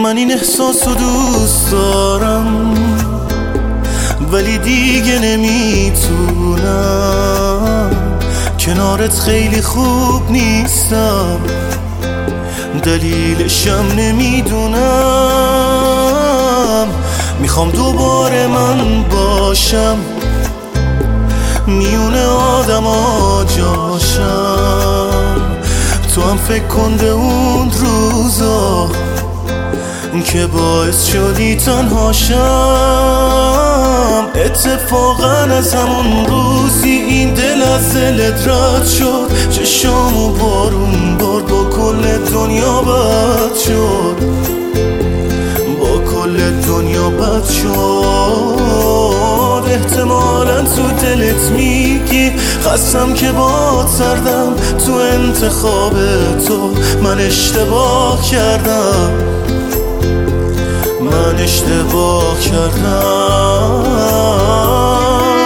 من این احساسو دوست دارم ولی دیگه نمیتونم، کنارت خیلی خوب نیستم، دلیلشم نمیدونم. میخوام دوباره من باشم، میونه آدما جاشم. تو هم فکر کن به اون روزا که باعث شدی تنها شم. اتفاقا از همون روزی این دل از دلت رد شد، چشامو بارون برد، با کل دنیا بد شد، با کل دنیا بد شد. احتمالاً تو دلت میگی خستم که باد سردم، تو انتخاب تو من اشتباه کردم، من اشتباه کردم.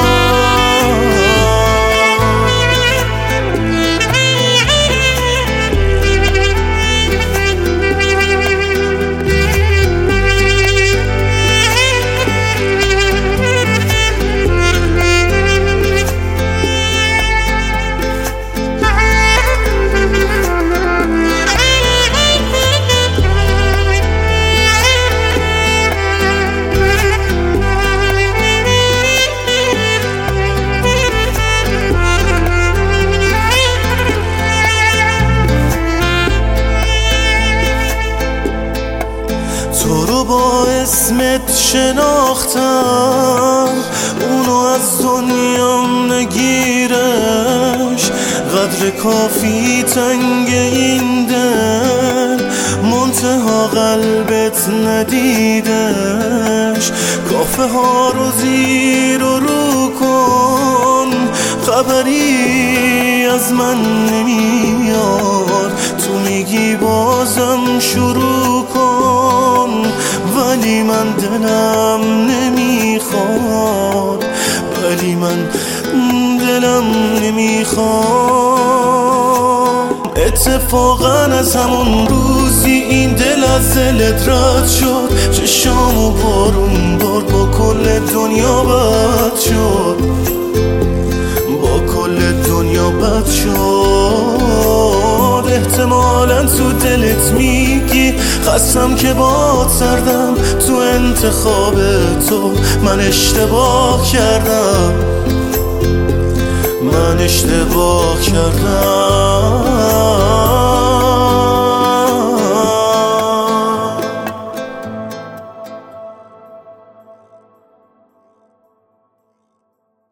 تو رو با اسمت شناختم، اونو از دنیام نگیرش، قدر کافی تنگ این دل، منتها قلبت ندیدش. کافه ها رو زیر و رو کن، خبری از من نمیاد، تو میگی بازم شروع کن، ولی من دلم نمیخواد، ولی من دلم نمیخواد. اتفاقا از همون روزی این دل از دلت رد شد، چشامو بارون برد، با کل دنیا بد شد، با کل دنیا بد شد. احتمالاً تو دلت میگی خستم که باد سردم، تو انتخاب تو من اشتباه کردم، من اشتباه کردم.